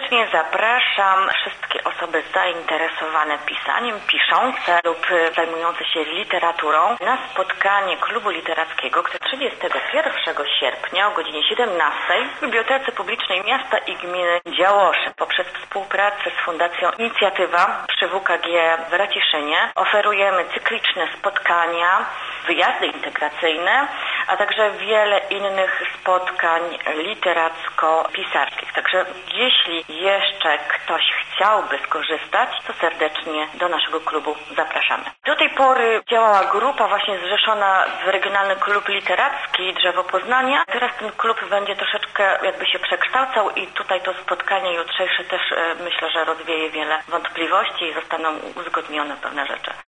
serdecznie zapraszam wszystkie osoby zainteresowane pisaniem, piszące lub zajmujące się literaturą na spotkanie klubu literackiego, które 31 sierpnia o godzinie 17 w Bibliotece Publicznej Miasta i Gminy Działosze. Poprzez współpracę z Fundacją Inicjatywa przy WKG w Raciszynie oferujemy cykliczne spotkania, wyjazdy integracyjne, a także wiele innych spotkań literacko-pisarskich. Także jeśli jeszcze ktoś chciałby skorzystać, to serdecznie do naszego klubu zapraszamy. Do tej pory działała grupa właśnie zrzeszona w Regionalny Klub Literacki Drzewo Poznania. Teraz ten klub będzie troszeczkę jakby się przekształcał i tutaj to spotkanie jutrzejsze też myślę, że rozwieje wiele wątpliwości i zostaną uzgodnione pewne rzeczy.